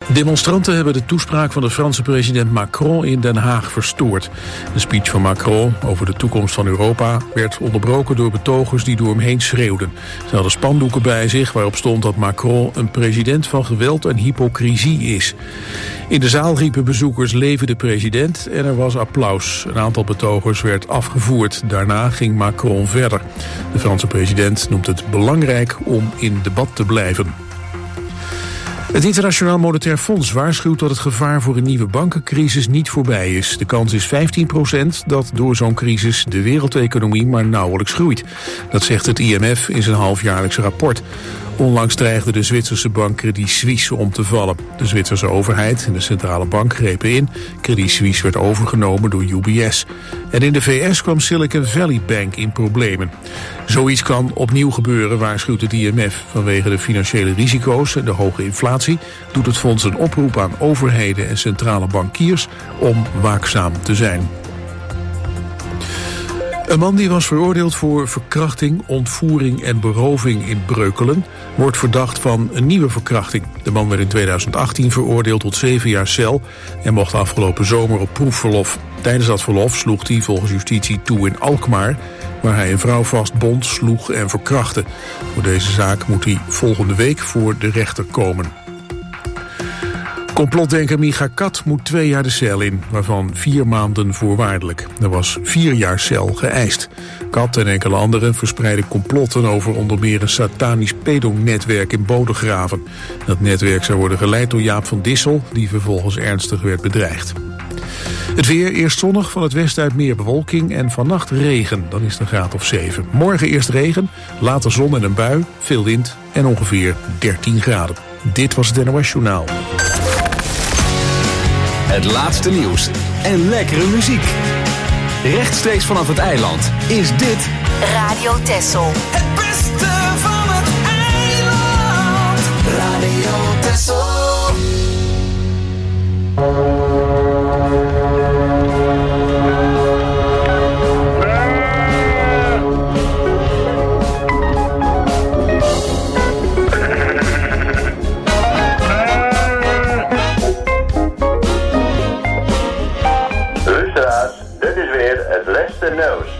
Demonstranten hebben de toespraak van de Franse president Macron in Den Haag verstoord. De speech van Macron over de toekomst van Europa werd onderbroken door betogers die door hem heen schreeuwden. Ze hadden spandoeken bij zich waarop stond dat Macron een president van geweld en hypocrisie is. In de zaal riepen bezoekers "Leven de president" en er was applaus. Een aantal betogers werd afgevoerd. Daarna ging Macron verder. De Franse president noemt het belangrijk om in debat te blijven. Het Internationaal Monetair Fonds waarschuwt dat het gevaar voor een nieuwe bankencrisis niet voorbij is. De kans is 15% dat door zo'n crisis de wereldeconomie maar nauwelijks groeit. Dat zegt het IMF in zijn halfjaarlijks rapport. Onlangs dreigde de Zwitserse bank Credit Suisse om te vallen. De Zwitserse overheid en de centrale bank grepen in. Credit Suisse werd overgenomen door UBS. En in de VS kwam Silicon Valley Bank in problemen. Zoiets kan opnieuw gebeuren, waarschuwt het IMF. Vanwege de financiële risico's en de hoge inflatie doet het fonds een oproep aan overheden en centrale bankiers om waakzaam te zijn. Een man die was veroordeeld voor verkrachting, ontvoering en beroving in Breukelen wordt verdacht van een nieuwe verkrachting. De man werd in 2018 veroordeeld tot 7 jaar cel en mocht afgelopen zomer op proefverlof. Tijdens dat verlof sloeg hij volgens justitie toe in Alkmaar, waar hij een vrouw vastbond, sloeg en verkrachtte. Voor deze zaak moet hij volgende week voor de rechter komen. Complotdenker Micha Kat moet 2 jaar de cel in, waarvan 4 maanden voorwaardelijk. Er was 4 jaar cel geëist. Kat en enkele anderen verspreiden complotten over onder meer een satanisch pedonetwerk in Bodegraven. Dat netwerk zou worden geleid door Jaap van Dissel, die vervolgens ernstig werd bedreigd. Het weer, eerst zonnig, van het westen uit meer bewolking en vannacht regen. Dan is het een graad of 7. Morgen eerst regen, later zon en een bui, veel wind en ongeveer 13 graden. Dit was het NOS Journaal. Het laatste nieuws en lekkere muziek. Rechtstreeks vanaf het eiland is dit Radio Texel. Het beste van het eiland. Radio Texel. Dit is weer het laatste nieuws.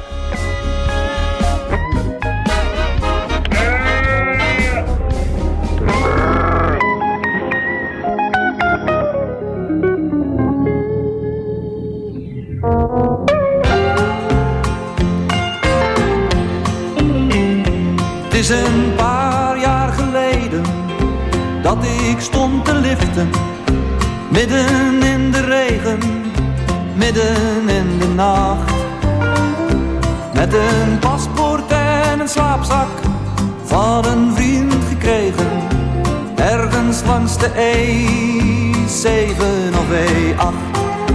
Het is een paar jaar geleden dat ik stond te liften, midden in de regen, midden in de nacht. Met een paspoort en een slaapzak van een vriend gekregen, ergens langs de E7 of E8.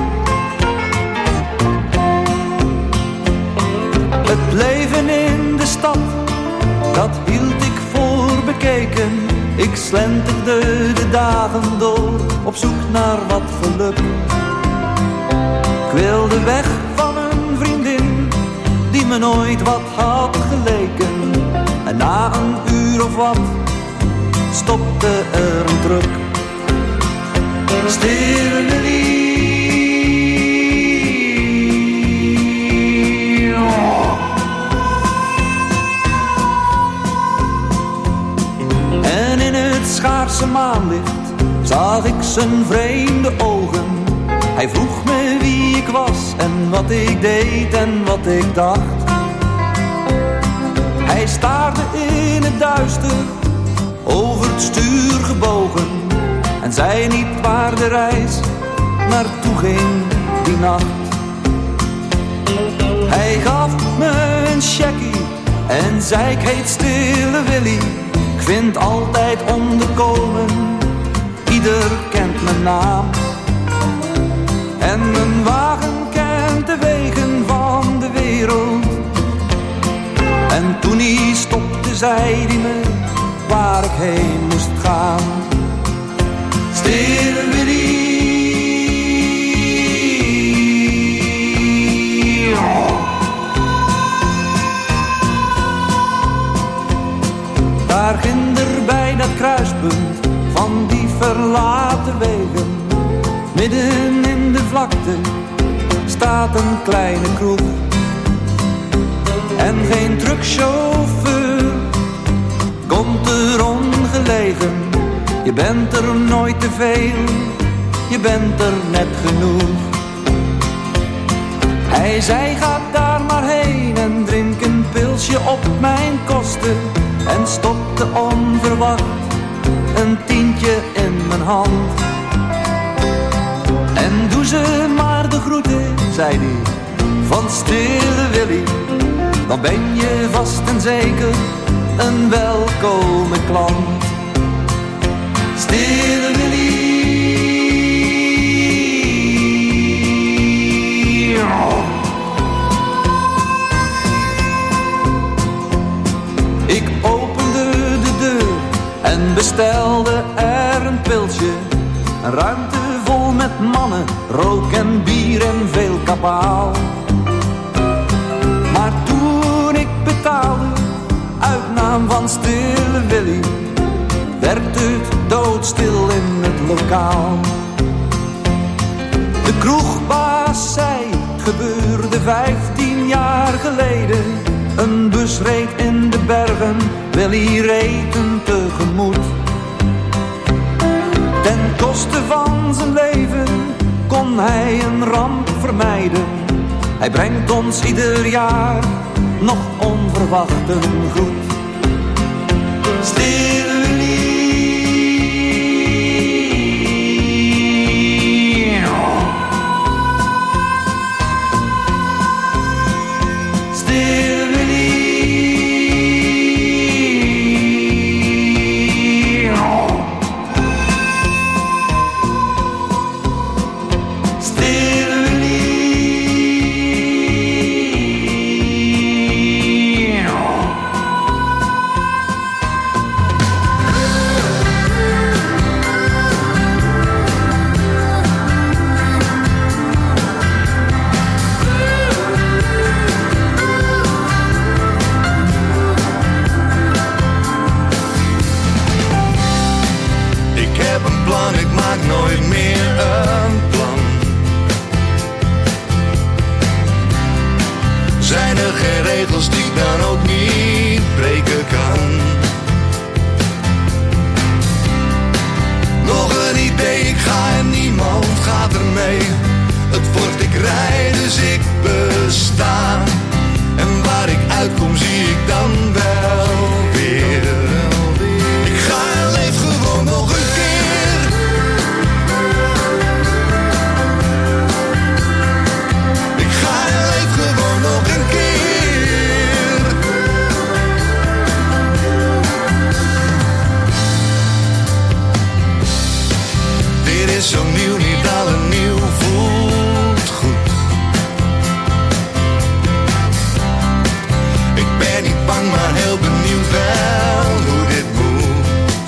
Het leven in de stad, dat hield ik voor bekeken. Ik slenterde de dagen door, op zoek naar wat geluk. Ik wilde weg van een vriendin, die me nooit wat had geleken. En na een uur of wat, stopte er een truck. Stille lief. En in het schaarse maanlicht zag ik zijn vreemde ogen. Hij vroeg me wie ik was en wat ik deed en wat ik dacht. Hij staarde in het duister, over het stuur gebogen, en zei niet waar de reis naartoe ging die nacht. Hij gaf me een checkie en zei: ik heet Stille Willy. Ik vind altijd onderkomen, ieder kent mijn naam. En mijn wagen kent de wegen van de wereld. En toen hij stopte, zei hij me waar ik heen moest gaan. Stille Willy. Daar ginder bij dat kruispunt van die verlaten weg gelegen. Midden in de vlakte staat een kleine kroeg. En geen truckchauffeur komt er ongelegen. Je bent er nooit te veel, je bent er net genoeg. Hij zei ga daar maar heen en drink een pilsje op mijn kosten. En stopte onverwacht een tientje in mijn hand. En doe ze maar de groeten, zei hij, van Stille Willy. Dan ben je vast en zeker een welkome klant. Stille Willy. Ik opende de deur en bestelde er een pilsje. Een ruimte vol met mannen, rook en bier en veel kabaal. Maar toen ik betaalde, uit naam van Stille Willy, werd het doodstil in het lokaal. De kroegbaas zei, het gebeurde 15 jaar geleden. Een bus reed in de bergen, Willy reed hem tegemoet. Ten koste van zijn leven kon hij een ramp vermijden. Hij brengt ons ieder jaar nog onverwacht een groet. Stille Willy. Stille Willy. Nooit meer een plan. Zijn er geen regels die ik dan ook niet breken kan? Nog een idee, ik ga en niemand gaat er mee. Het wordt ik rij, dus ik besta. En waar ik uitkom zie ik dan wel weer. Ik ga en leef gewoon nog een keer. Zo nieuw, niet alle nieuw voelt goed. Ik ben niet bang, maar heel benieuwd wel hoe dit moet.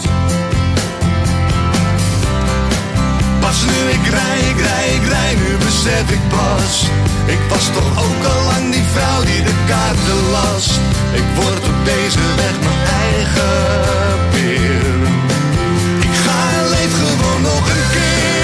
Pas nu ik rij, nu besef ik pas. Ik was toch ook al lang die vrouw die de kaarten las. Ik word op deze weg mijn eigen peer. Ik ga en leef gewoon nog een keer.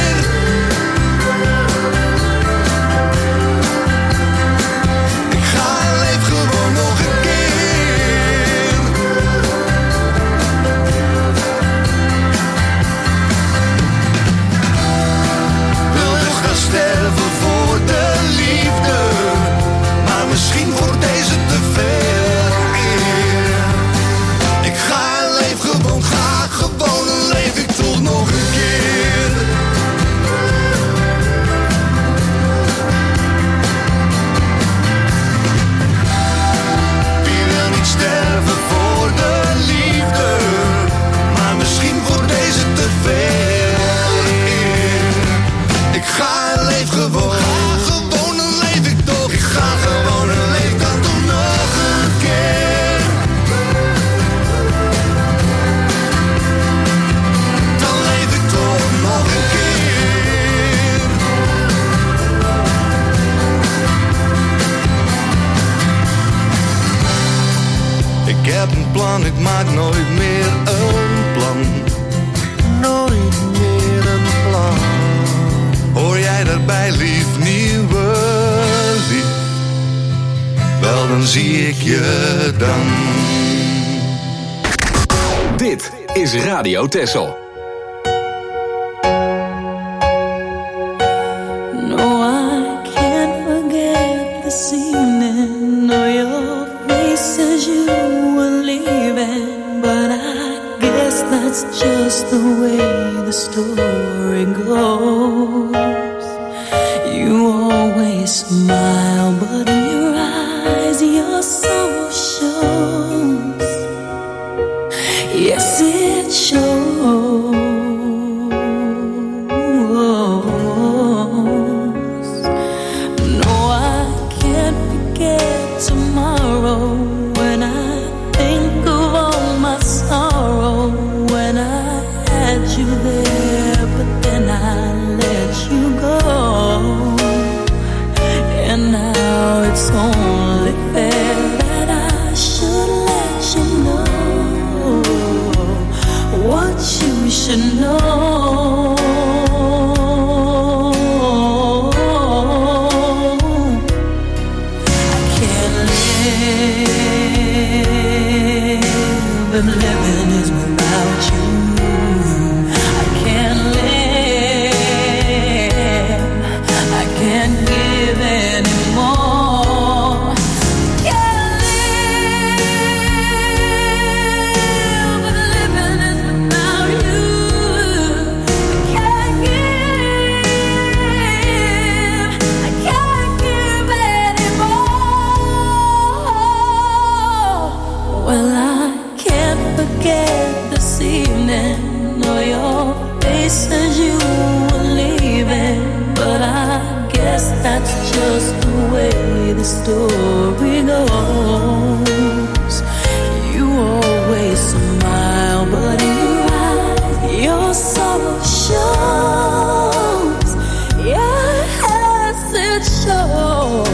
Sterven voor de liefde, maar misschien wordt deze te veel eer. Ik ga en leef gewoon, ga gewoon en leef ik toch nog een keer. Wie wil niet sterven voor de liefde, maar misschien wordt deze te veel eer. Ik ga en leef gewoon, ga gewoon en leef ik toch. Ik ga gewoon en leef dan toch nog een keer. Dan leef ik toch nog een keer. Ik heb een plan, ik maak nooit meer een plan. Nooit meer een plan. zie ik je dan. Dit is Radio Texel. No, I can't forget this evening, or your face as you were leaving. But I guess that's just the way the story goes. You always smile, but in your eyes your soul shows. Yes, it shows. No, I can't forget tomorrow when I think of all my sorrow. When I had you there, but then I let you go. And now it's only fair that I should let you know what you should know. I can't live, and living is without you. I can't live, I can't give anymore. Can't live, but living is without you. I can't give anymore. Well, I can't forget this evening, or your face as you were leaving. But I guess that's just the way the story goes. You always smile, but in your eyes your sorrow shows. Yes, it shows.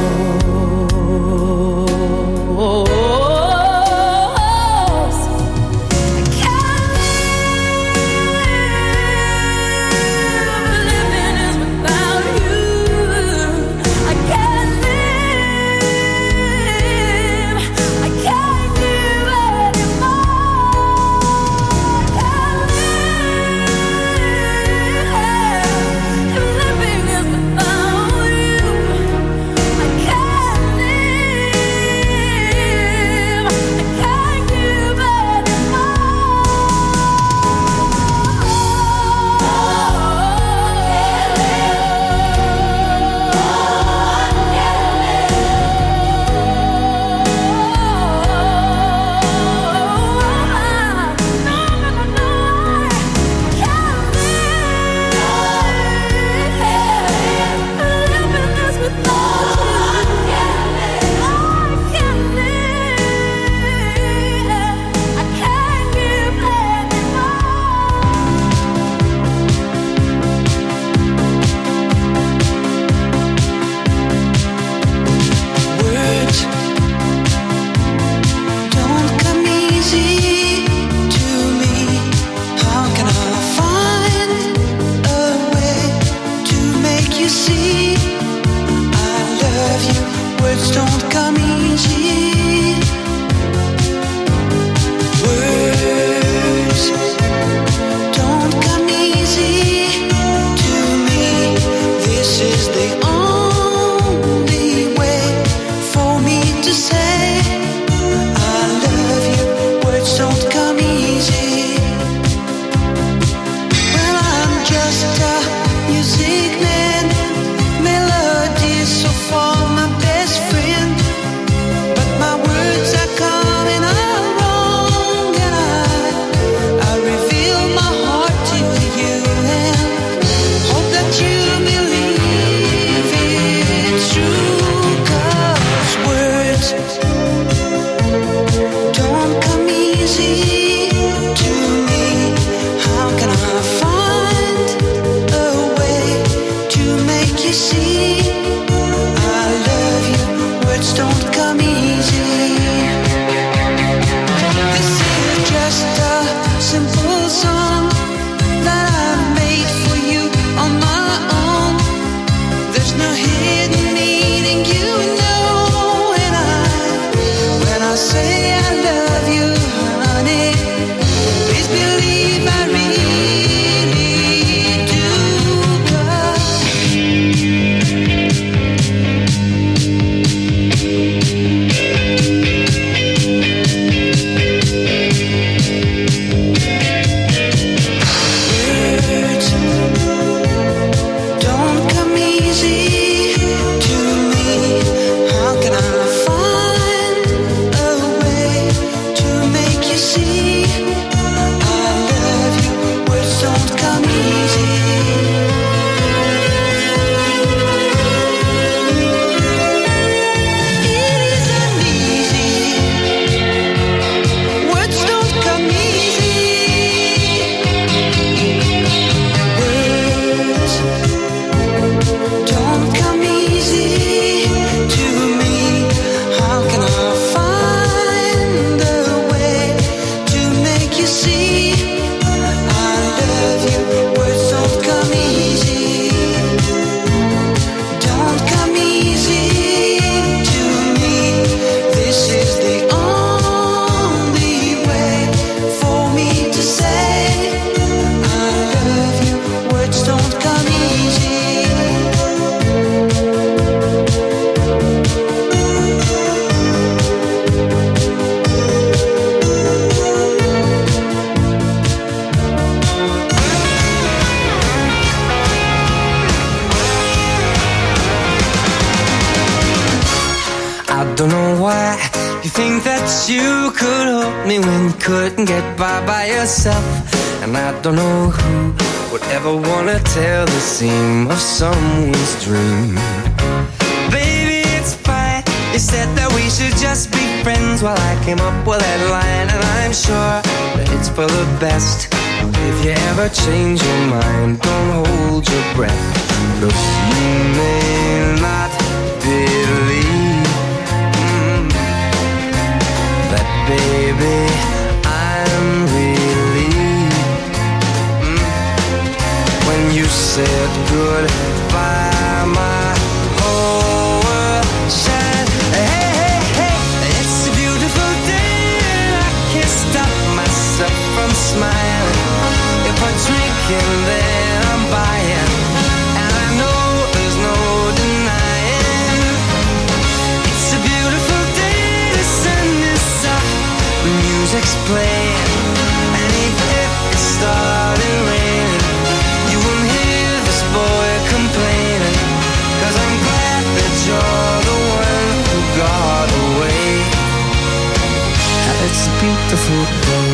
think that you could hold me when you couldn't get by yourself. And I don't know who would ever wanna tell the seam of someone's dream. Baby, it's fine. You said that we should just be friends while I came up with that line. And I'm sure that it's for the best. If you ever change your mind, don't hold your breath. 'Cause you may not believe that, baby, I'm relieved when you said goodbye. My whole world shined. Hey, hey, hey, it's a beautiful day and I can't stop myself from smiling. If I'm drinking, then I'm buying, and I know there's no denying. It's a beautiful day, the sun is up, the music's playing, and even if it started raining, you won't hear this boy complaining. 'Cause I'm glad that you're the one who got away. It's a beautiful day.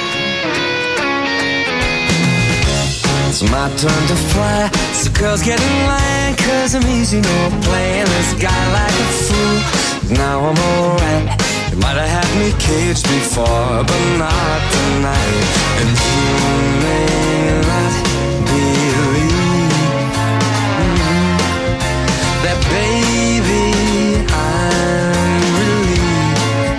It's my turn to fly, so girls get in line, 'cause I'm easy, no playing this guy like a fool. Now I'm alright. You might have had me caged before, but not tonight. And you may not believe that, baby, I'm relieved.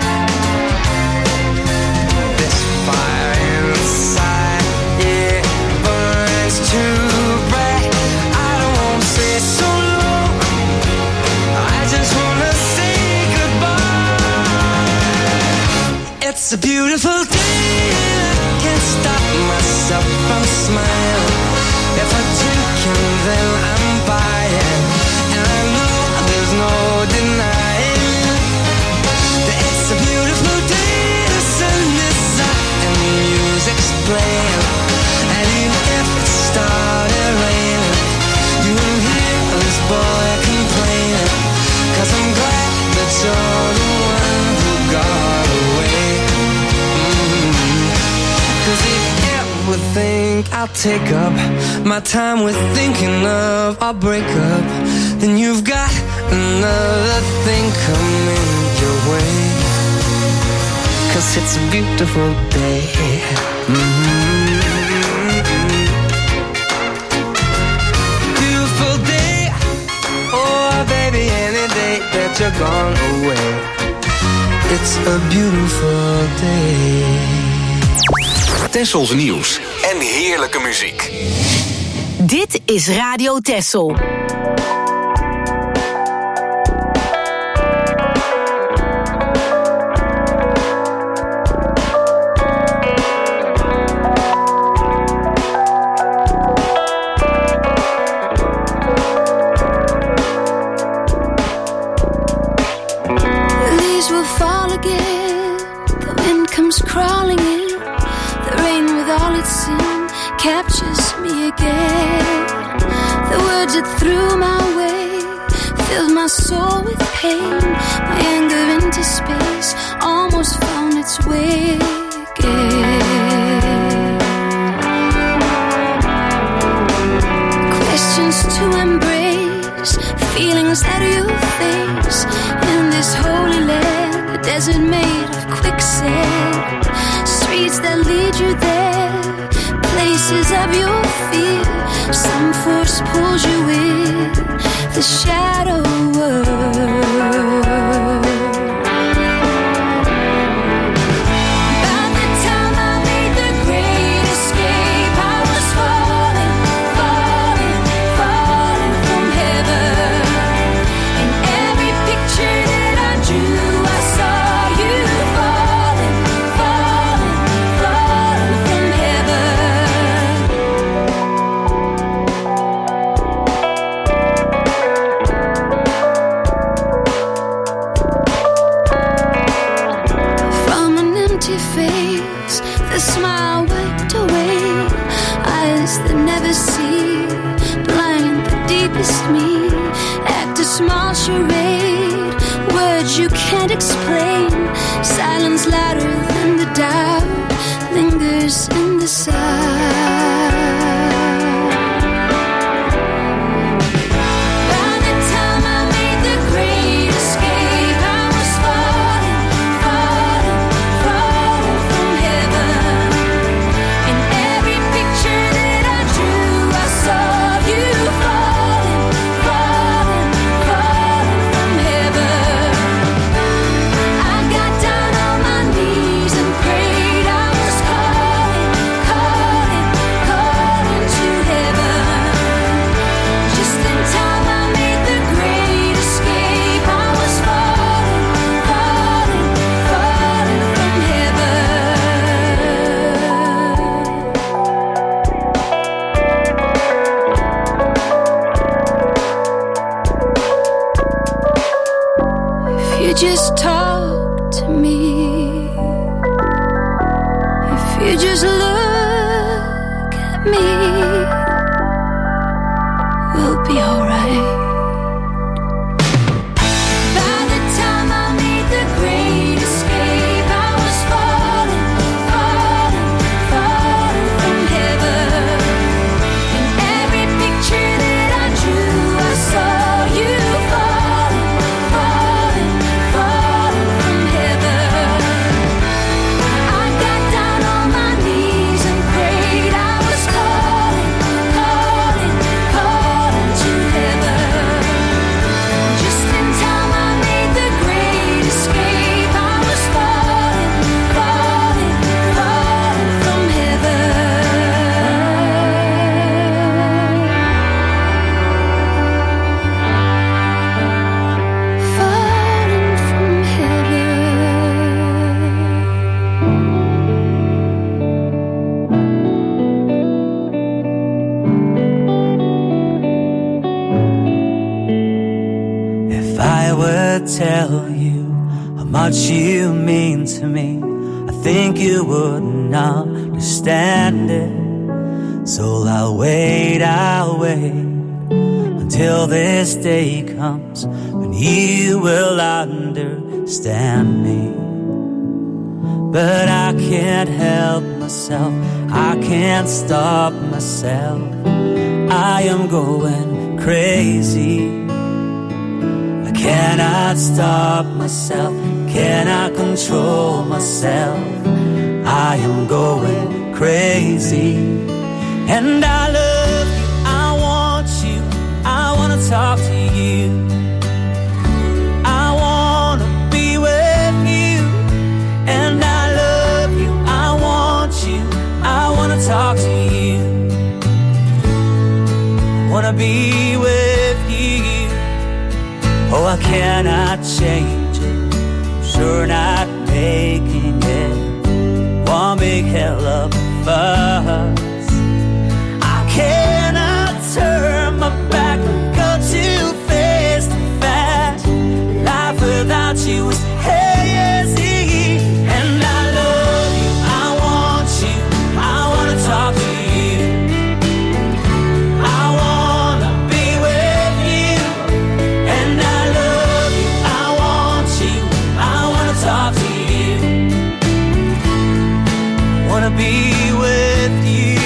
This fire inside, yeah, burns too bright. I don't want to say so long, I just want to say goodbye. It's a beautiful day and I can't stop myself from smiling. If I'm drinking, then I'm buying, and I know there's no denying that it's a beautiful day. The sun is up and the music's playing, and even if it started raining, you won't hear this boy complaining. 'Cause I'm glad that you're the one who got away. 'Cause if you ever think I'll take up my time with thinking of our breakup, then you've got another thing coming your way. 'Cause it's a beautiful day. Beautiful day. Oh, baby, any day that you're gone away. It's a beautiful day. Tessels nieuws en heerlijke muziek. Dit is Radio Tessel. Leaves will fall again, the wind comes crawling in, the rain with all its sin captures me again. The words that threw my way filled my soul with pain. My anger into space almost found its way again. Questions to embrace, feelings that you face in this holy land, a desert made of quicksand, streets that lead you there, places of your fear. Some force pulls you in the shadow world. About the time I made the great escape, I was falling, falling, falling from heaven. In every picture that I drew, I saw you falling, falling, falling from heaven. From an empty face, the smile wiped away. Eyes that never see, blind the deepest me. Act a small charade, words you can't explain. just talk to me, if you just look at me, we'll be alright. By the time I made the great escape, I was falling, falling, falling from heaven. In every picture that I drew, I saw you falling, falling, falling from heaven. I got down on my knees and prayed. I was calling, calling, calling to heaven. Just in time I made the great escape. I was falling, falling, falling from heaven. Falling from heaven. If I would tell you how much you mean to me, I think you wouldn't understand it. So I'll wait until this day comes when you will understand me. But I can't help myself, I can't stop myself. I am going crazy. I cannot stop myself, cannot control myself. I am going crazy. And I love you, I want you, I want to talk to you. I want to be with you. And I love you, I want you, I want to talk to you. I want to be with you. Oh, I cannot change it, sure not making it one big hell of a fuss. I cannot turn my back, go too fast and fast. Life without you is hazy. And I love you, I want you, I want to talk to you. I want to be with you. And I love you, I want you, I want to talk to you. I want to be with you.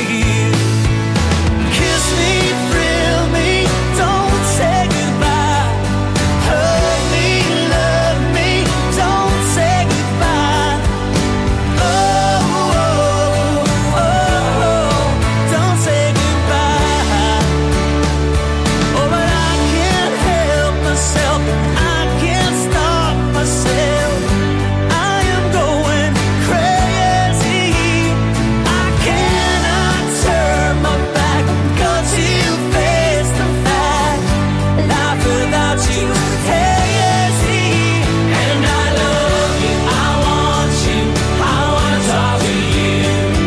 Kiss me, thrill me, don't say goodbye. Hug me, love me, don't say goodbye. Oh, oh, oh, don't say goodbye. Oh, but I can't help myself, I can't stop myself. I am going crazy. I cannot turn my back, go too fast and fast. Life without you is hazy. And I love you, I want you, I want to talk to you.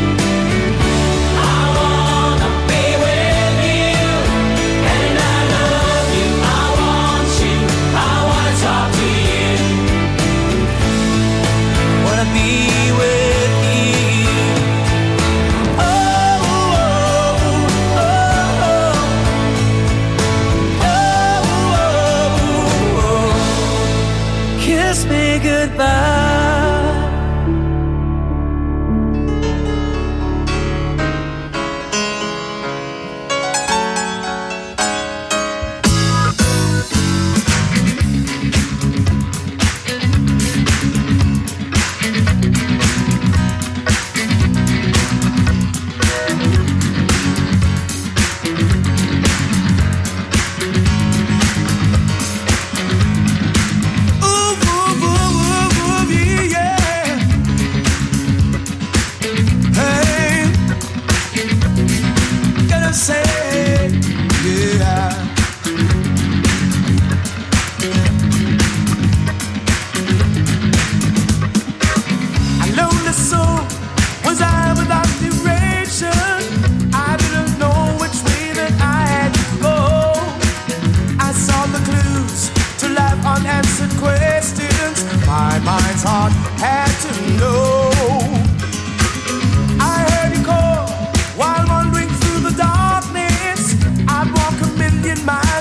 I want to be with you. And I love you, I want you, I want to talk to you. I want to be with you. Oh, oh, oh, oh, oh. Kiss me goodbye.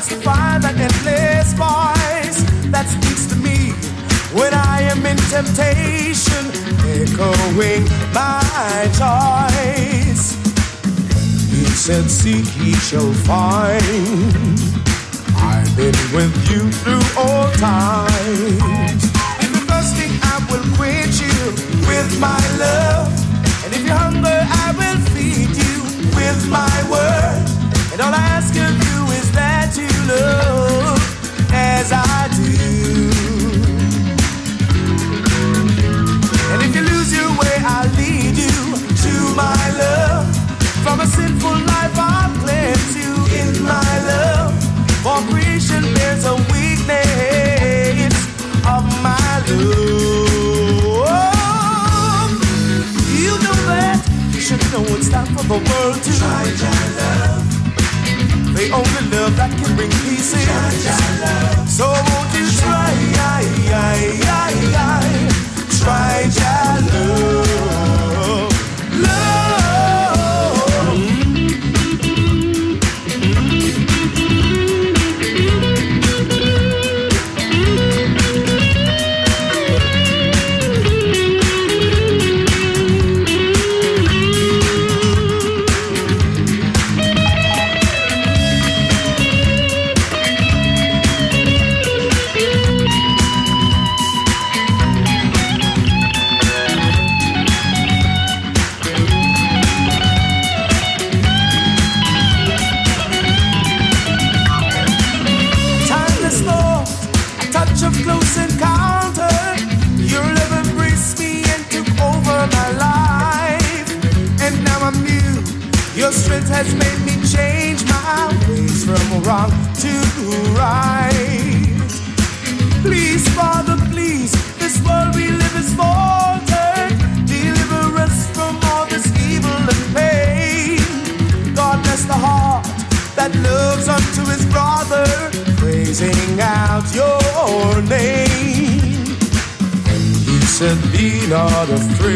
must find that endless voice that speaks to me when I am in temptation, echoing my choice. He said, seek, ye shall find. I've been with you through all times. If you're thirsty, I will quench you with my love. And if you're hungry, I will feed you with my word. And all I ask of you is that you love as I do. And if you lose your way, I'll lead you to my love. From a sinful life, I'll cleanse you in my love. For creation bears a weakness of my love. You know that, you should know it's time for the world to try your love. The only love that can bring peace in. So won't you try your love. Of close encounter, your love embraced me and took over my life. And now I'm new. Your strength has made me change my ways from wrong to right. Please, Father, please, this world we live is faltered. Deliver us from all this evil and pain. God bless the heart that loves unto his brother, praising out your name. And he said, be not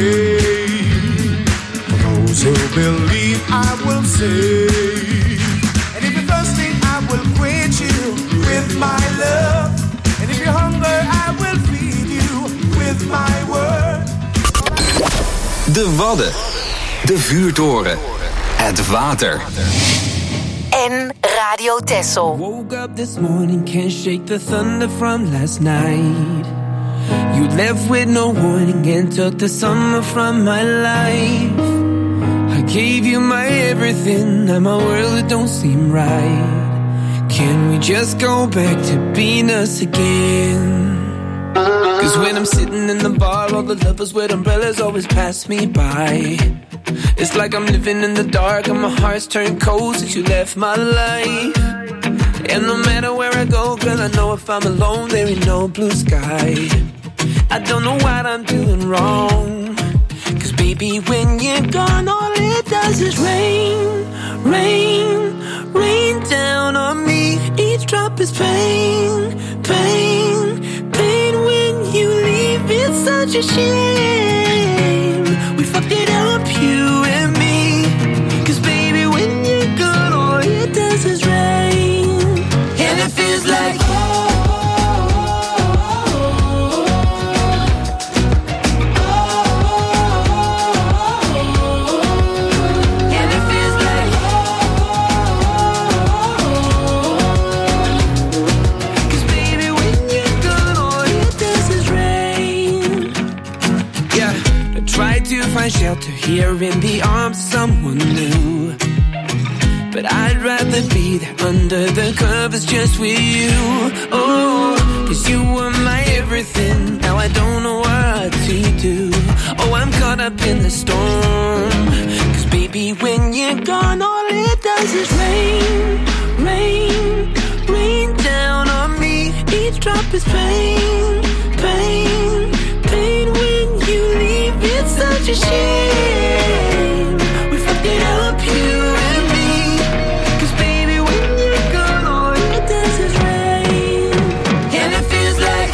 afraid, for those who believe I will save. And if you're thirsty, I will quench you with my love. And if you're hungry, I will feed you with my word. De Wadden, de Vuurtoren, het water. En Radio Texel. Woke up this morning, can't shake the thunder from last night. You left with no warning and took the summer from my life. I gave you my everything, now my world it don't seem right. Can we just go back to being us again? Cause when I'm sitting in the bar, all the lovers with umbrellas always pass me by. It's like I'm living in the dark and my heart's turned cold since you left my life. And no matter where I go, girl, I know if I'm alone, there ain't no blue sky. I don't know what I'm doing wrong, cause baby, when you're gone, all it does is rain, rain, rain down on me. Each drop is pain, pain, pain. When you leave, it's such a shame. We fucked it up, you and me. Cause baby, when you're gone, all it does is rain. And it feels like find shelter here in the arms of someone new, but I'd rather be there under the covers just with you. Oh, cause you were my everything, now I don't know what to do. Oh, I'm caught up in the storm, cause baby, when you're gone, all it does is rain, rain, rain down on me. Each drop is pain, pain, pain. When you leave, it's such a shame. We fucked it up, you and me. Cause baby, when you're gone, all it does is rain. And it feels like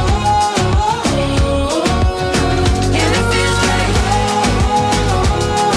and it feels like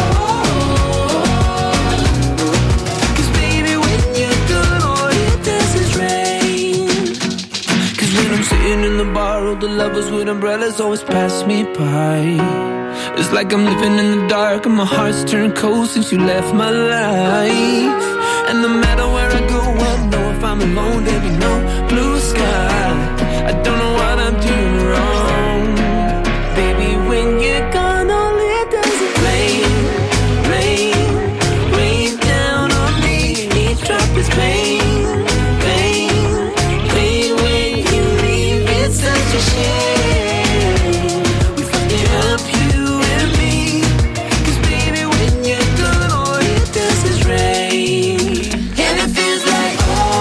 umbrellas always pass me by. It's like I'm living in the dark and my heart's turned cold since you left my life. And no matter where I go, I know if I'm alone, there'll be no blue sky. I don't know what I'm doing wrong. Baby, when you're gone, all it does is rain, rain, rain down on me. Each drop is pain, pain, pain. When you leave, it's such a shame. We fucked it up, you and me. 'Cause baby, when you're gone, all it does is rain. And it feels like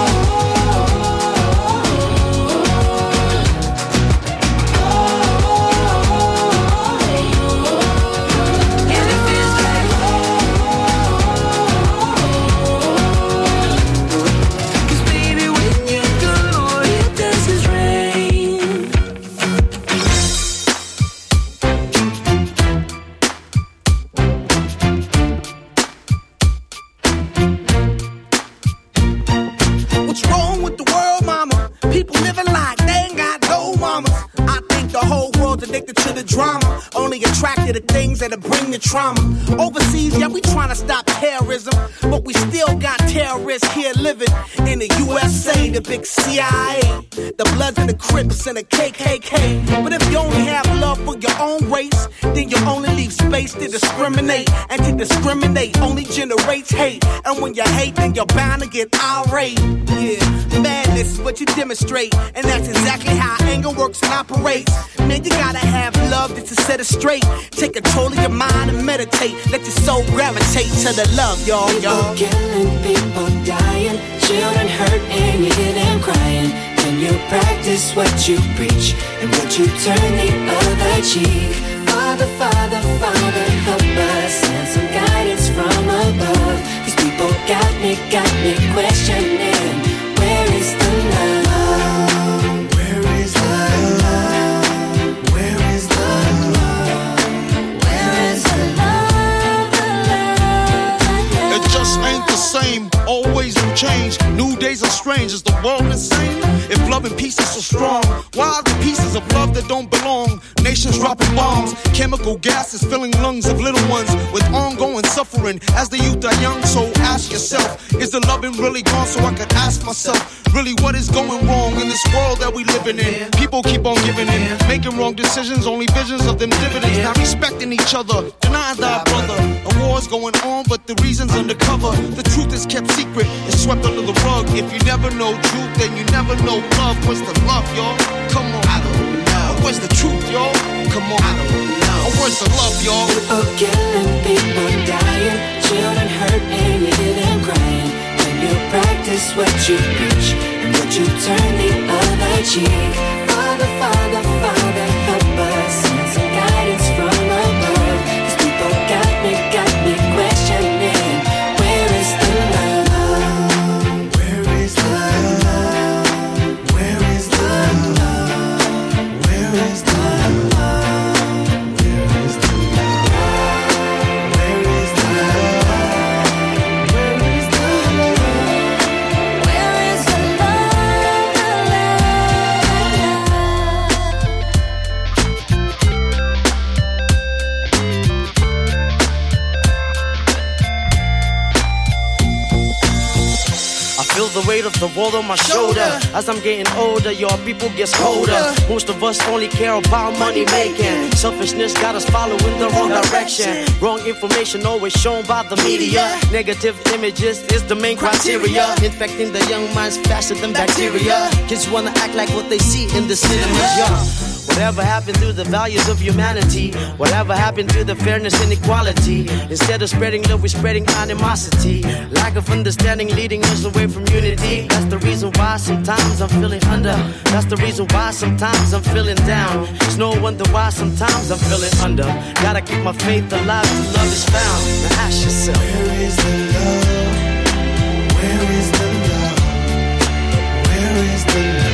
attracted to things that'll bring the trauma. Overseas, yeah, we trying to stop terrorism, but we still got terrorists here living in the USA, the big CIA, the Bloods and the Crips and the KKK. But if you only have love for your own race, then you only leave space to discriminate, and to discriminate only generates hate. And when you hate, then you're bound to get irate. Yeah, madness is what you demonstrate, and that's exactly how anger works and operates. Man, you gotta have love just to set it straight. Take control of your mind and meditate. Let your soul gravitate to the love, y'all. People killing, people dying, children hurt and you hear them crying. When you practice what you preach, and would you turn the other cheek? Father, Father, Father, help us, and some guidance from above. These people got me questioning, where is the love? Where is the love? Where is the love? Where is the love? It just ain't the same, always new change. New days are strange, is the world insane? If love and peace is so strong, why are the pieces of love that don't belong? Nations dropping bombs, chemical gases filling lungs of little ones with ongoing suffering as the youth are young. So ask yourself, is the loving really gone? So I could ask myself, really what is going wrong in this world that we living in? People keep on giving in, making wrong decisions, only visions of them dividends. Not respecting each other, denying thy brother. A war's going on, but the reason's undercover. The truth is kept secret, it's swept under the rug. If you never know truth, then you never know love. What's the love, y'all? Come on. I don't know. Where's the truth, y'all? Come on. I don't know. Where's the love, y'all? People killing, people dying, children hurt and you hear them crying. When you practice what you preach, and would you turn the other cheek? Father, Father, Father, help us, and some guidance from above. These people got me questioning, where is the love? Where is the love? Where is the love? Where is the love? Where is the love? Where is the love? Where is the love? Where is the Feel the weight of the world on my shoulder. As I'm getting older, your people gets colder. Most of us only care about money making. Selfishness got us following the wrong direction. Wrong information always shown by the media. Negative images is the main criteria. Infecting the young minds faster than bacteria. Kids wanna act like what they see in the cinemas, yeah. Whatever happened to the values of humanity? Whatever happened to the fairness and equality? Instead of spreading love, we're spreading animosity. Lack of understanding leading us away from unity. That's the reason why sometimes I'm feeling under. That's the reason why sometimes I'm feeling down. It's no wonder why sometimes I'm feeling under. Gotta keep my faith alive till love is found. Now ask yourself, where is the love? Where is the love? Where is the love?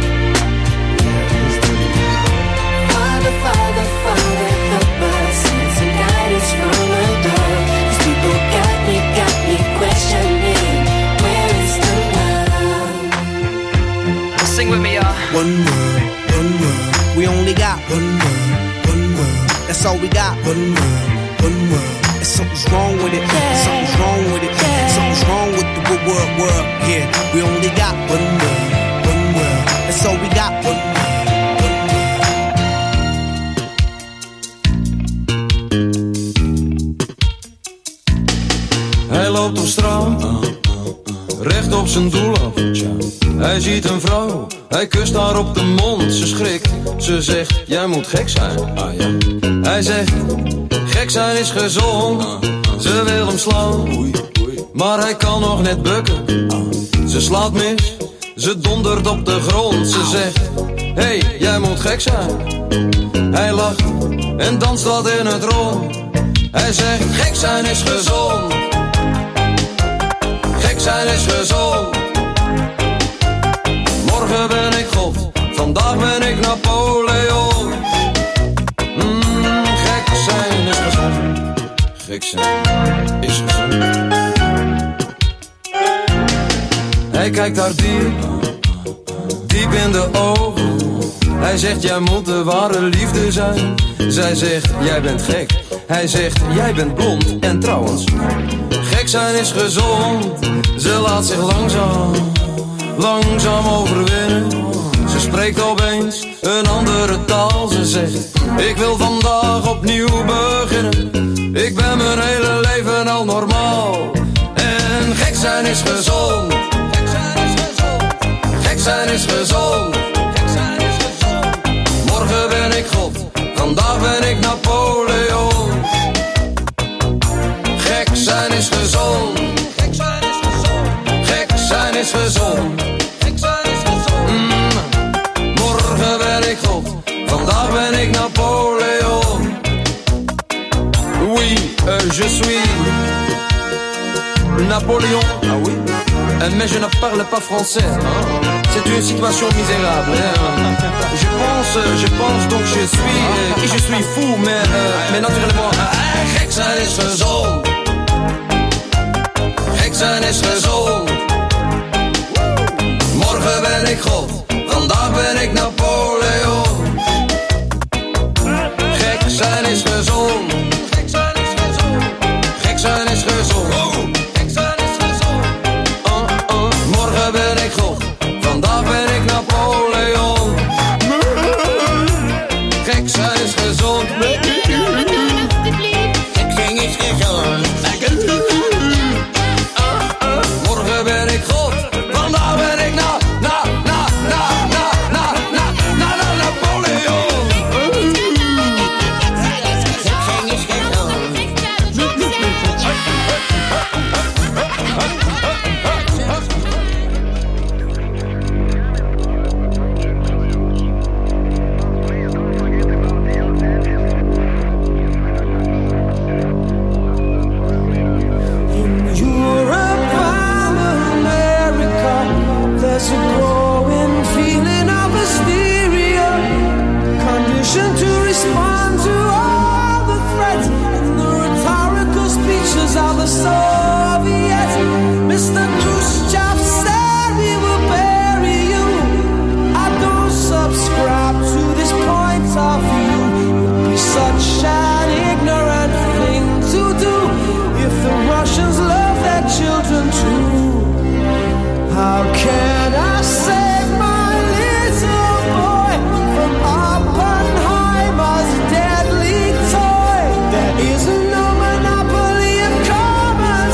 Father, Father, help us, and some guidance from above. These people got me questioning, where is the love? Sing with me, y'all. One world, we only got all we got. One world. And something's wrong with it. Something's wrong with it. Something's wrong with the world. Yeah, we only got one world. That's all we got. One world. Hij loopt op straat, recht op zijn doel af. Hij ziet een vrouw, hij kust haar op de mond. Ze schrikt, ze zegt, jij moet gek zijn. Hij zegt, gek zijn is gezond. Ze wil hem slaan, maar hij kan nog net bukken. Ze slaat mis, ze dondert op de grond. Ze zegt, hey, jij moet gek zijn. Hij lacht en danst wat in het rond. Hij zegt, gek zijn is gezond. Gek zijn is gezond. Morgen ben ik God, vandaag ben ik Napoleon. Gek zijn is gezond. Gek zijn is gezond. Hij kijkt haar diep in de ogen. Hij zegt, jij moet de ware liefde zijn. Zij zegt, jij bent gek. Hij zegt, jij bent blond. En trouwens, gek zijn is gezond. Ze laat zich langzaam overwinnen. Ze spreekt opeens een andere taal. Ze zegt, ik wil vandaag opnieuw beginnen. Ik ben mijn hele leven al normaal. En gek zijn is gezond. Gek zijn is gezond. Gek zijn is gezond. Gek zijn is gezond. Morgen ben ik God, vandaag ben ik Napoleon. Gek zijn is gezond. Gek zijn is gezond. Gek zijn is gezond. Gek zijn is gezond. Morgen ben ik God, vandaag ben ik Napoleon. Oui, je suis Napoléon. Ah oui. Mais je ne parle pas français. C'est une situation misérable. Je pense donc je suis fou, mais naturellement. Gek zijn is gezond. Gek zijn is gezond. Morgen ben ik God, vandaag ben ik Napoleon. Gek zijn is gezond. Gek zijn is gezond. Gek zijn is gezond. Gek zijn is gezond. Morgen ben ik God, vandaag ben ik Napoleon. Gek zijn is gezond. Gek zijn is gezond. Morgen ben ik God, vandaag ben ik Napoleon. There's a growing feeling of hysteria, conditioned to respond to all the threats and the rhetorical speeches of the Soviets. Mr. Khrushchev said we will bury you. I don't subscribe to this point of view. It would be such an ignorant thing to do if the Russians love their children too. How can I save my little boy from Oppenheimer's deadly toy? There is no monopoly of common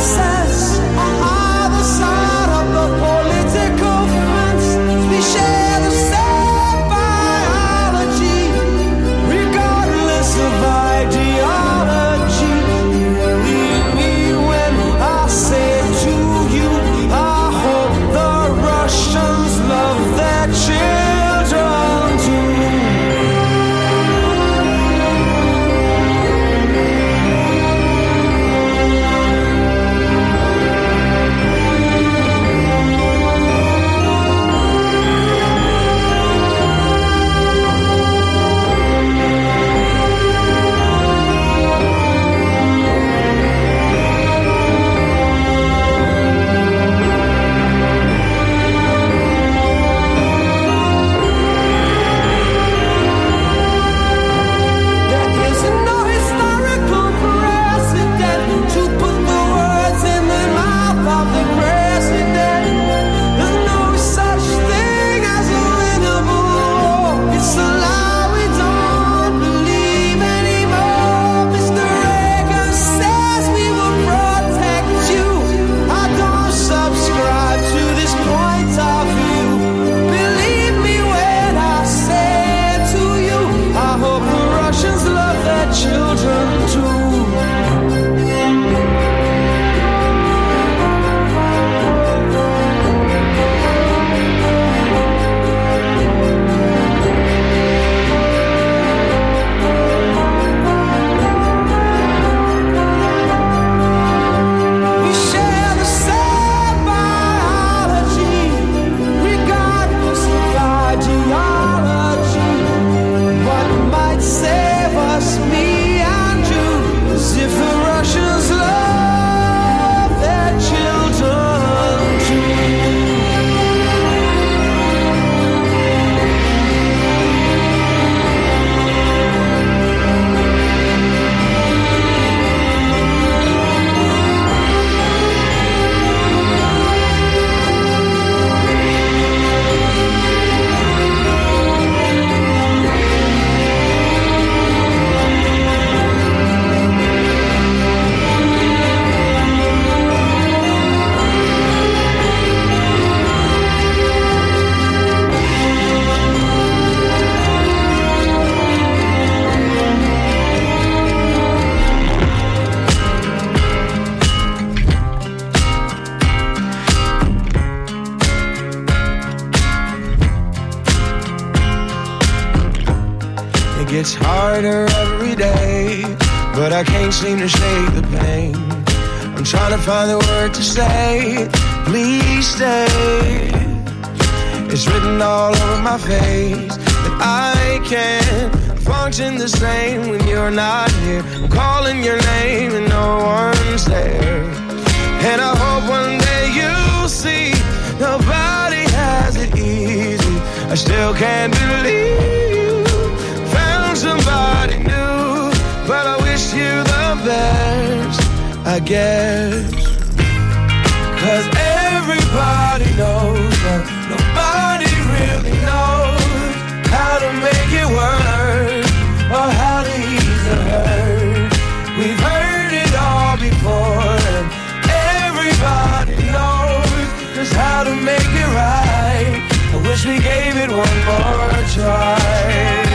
gets harder every day, but I can't seem to shake the pain. I'm trying to find the word to say, please stay. It's written all over my face that I can't function the same when you're not here. I'm calling your name and no one's there. And I hope one day you'll see nobody has it easy. I still can't believe you found somebody new, but I wish you the best, I guess. 'Cause everybody knows that nobody really knows how to make it work or how to ease the hurt. We've heard it all before, and everybody knows just how to make it right. I wish we gave it one more try.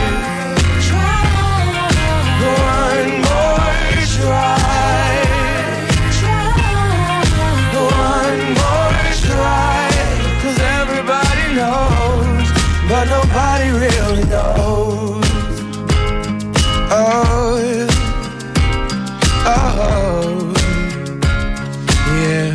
One more try. One more try. 'Cause everybody knows, but nobody really knows. Oh, oh, yeah.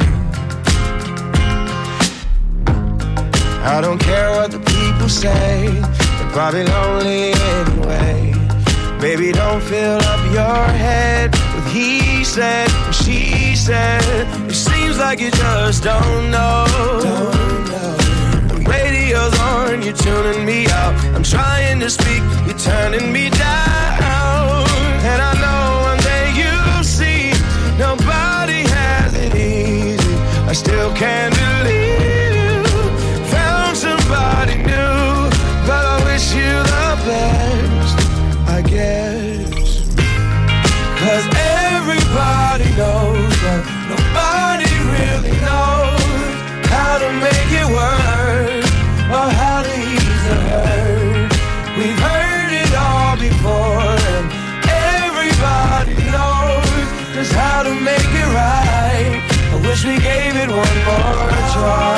I don't care what the people say, they're probably lonely anyway. Baby, don't fill up your head with he said, she said. It seems like you just don't know. The radio's on, you're tuning me out. I'm trying to speak, you're turning me down. And I know one day you'll see nobody has it easy. I still can't believe you found somebody new, but I wish you the best, I guess. 'Cause everybody knows that nobody really knows how to make it work or how to ease the hurt. We've heard it all before, and everybody knows just how to make it right. I wish we gave it one more try.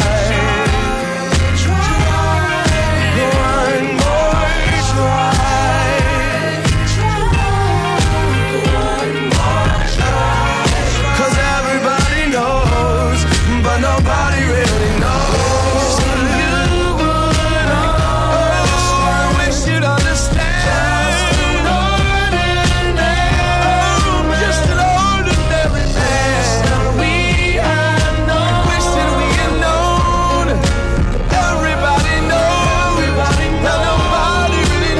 One more try. One more try. 'Cause everybody knows, but nobody really knows. You would know. I wish you'd understand. Just an ordinary man. We had known. Wish that we had known. Everybody knows, but nobody really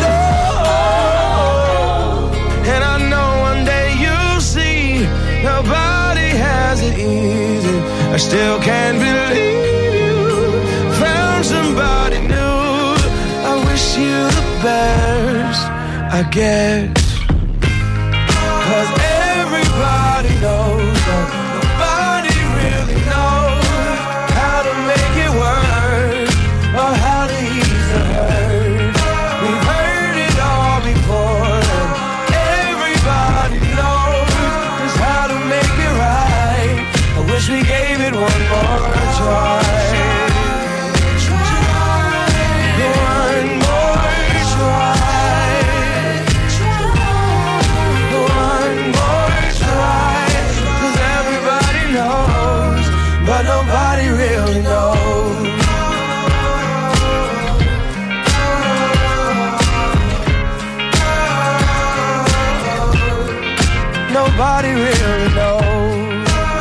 knows. And I know one day you'll see nobody has it easy. I still can't believe you found somebody new. I wish you the best, I guess. 'Cause everybody knows that nobody really knows how to make it work or how to ease the hurt. We've heard it all before, and everybody knows just how to make it right. I wish we gave it one more try. One more try. One more try. 'Cause everybody knows, but nobody really knows. Nobody really knows.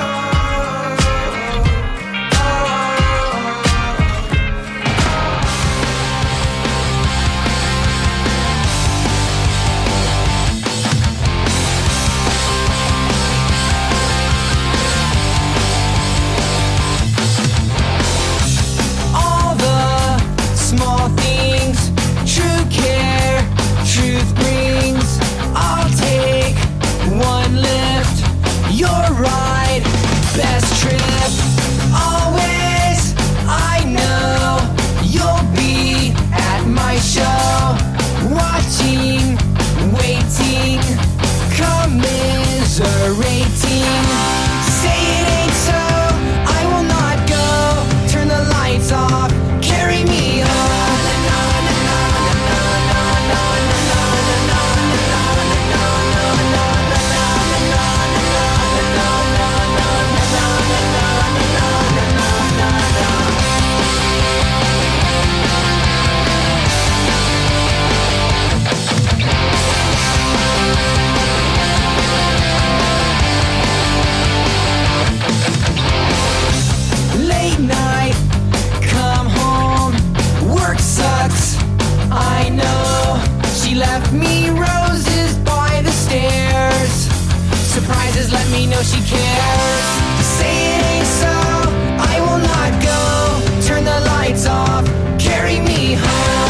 All the small things, true care, truth brings. I'll take one lift, your ride, best trip. Always, I know you'll be at my show, watching, waiting, commiserating. Say it ain't so, I will not go. Turn the lights off, carry me on. cares? Say it ain't so, I will not go. Turn the lights off, carry me home.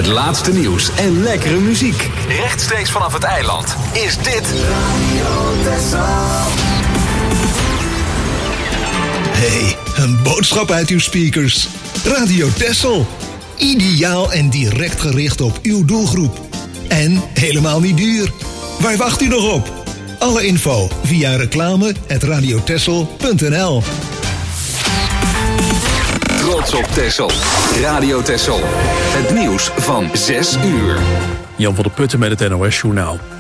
laatste nieuws en lekkere muziek. Rechtstreeks vanaf het eiland is dit Radio Texel. Hey, een boodschap uit uw speakers. Radio Texel. Ideaal en direct gericht op uw doelgroep. En helemaal niet duur. Waar wacht u nog op? Alle info via reclame@radiotexel.nl. Trots op Texel. Radio Texel. Het nieuws van 6 uur. Jan van der Putten met het NOS Journaal.